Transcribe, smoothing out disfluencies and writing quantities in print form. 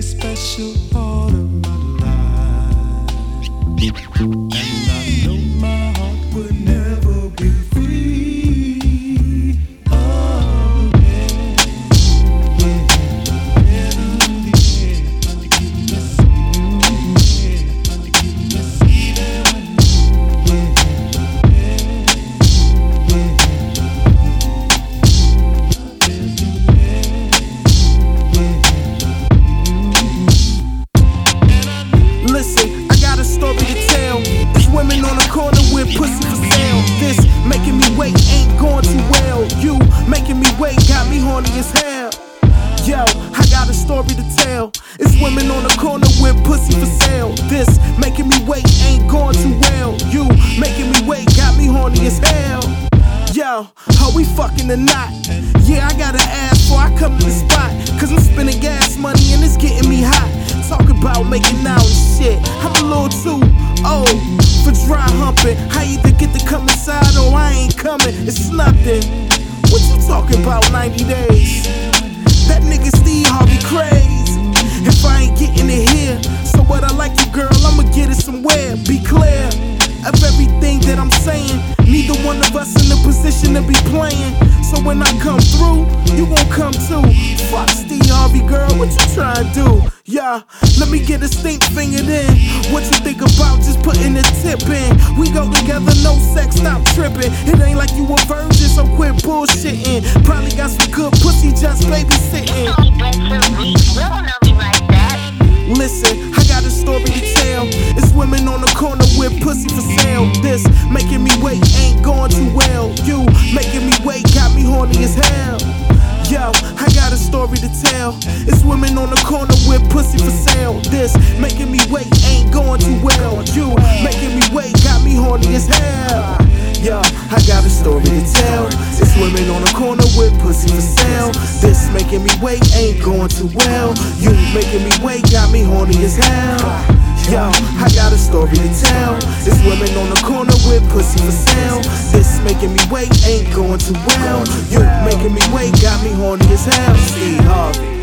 special part of my life, and I know my heart would never be free. Oh, yeah. Listen, I got a story to tell. There's women on the corner with pussy for sale. This making me wait ain't going too well. You making me wait got me horny as hell. Yo, I got a story to tell. It's women on the corner with pussy for sale. This making me wait ain't going too well. You making me wait got me horny as hell. Yo, are we fucking or not? Yeah, I gotta ask before I come to the spot. Cause I'm spending gas money and it's getting me hot. Talk about making out and shit. I'm a little too old for dry humping. I either get to come inside or I ain't coming. It's nothing. What you talking about, 90 days? That nigga Steve Harvey crazy. If I ain't getting it here, so what I like you, girl, I'ma get it somewhere. Be clear of everything that I'm saying. Neither one of us in the position to be playing. So when I come through, you gon' come too. Fuck Steve Harvey, girl, what you tryna do? Yeah, let me get a stink fingered in. What you think about just putting a tip in? We go together, no sex, stop tripping. It ain't like you a virgin, so quit bullshitting. Probably got some good pussy just babysitting. Listen, I got a story to tell. It's women on the corner with pussy for sale. This making me wait ain't going too well. You making me wait got me horny as hell. Yo, I got a story to tell. It's women on the corner with pussy for sale. This making me wait ain't going too well. You making me wait got me horny as hell. Yo, I got a story to tell. It's women on the corner with pussy for sale. This making me wait ain't going too well. You making me wait got me horny as hell. Yo, I got a story to tell. It's women on the corner with pussy for sale. This making me wait ain't going too well. You making me wait got me horny as hell. Steve Harvey.